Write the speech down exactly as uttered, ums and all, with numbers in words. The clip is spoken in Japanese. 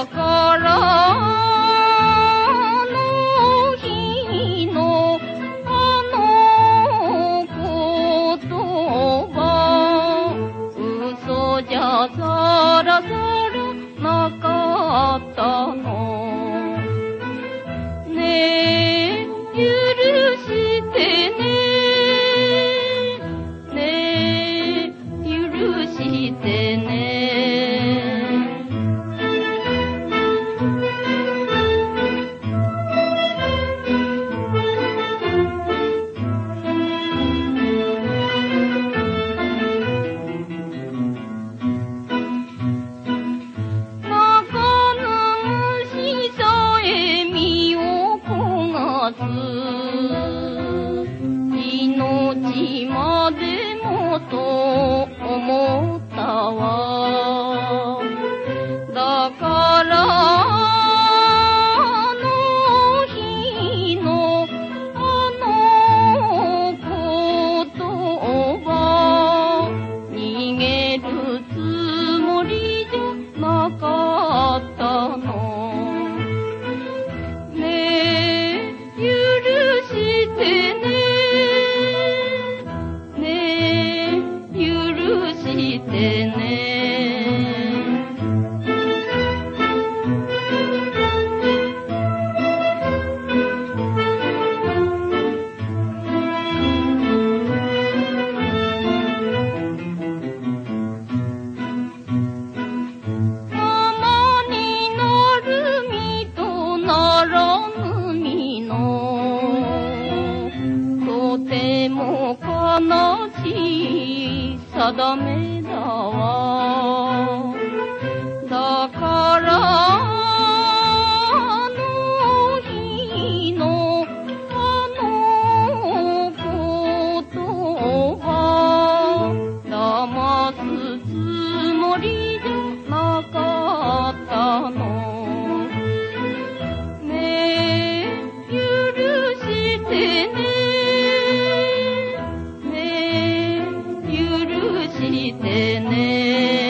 だからあの日のあの言葉、嘘じゃさらさらなかったの。ねえ許してね、ねえ許してね。命までもと思ったわ。だからあの日のあの言葉、逃げるつもりじゃなかったの。ねえ許してね、してね。ママになる身とならぬ身のとても悲しい定めだわ。だからあの日のあの言葉、騙すつもりじゃなかったの。ねえ許してね、してね。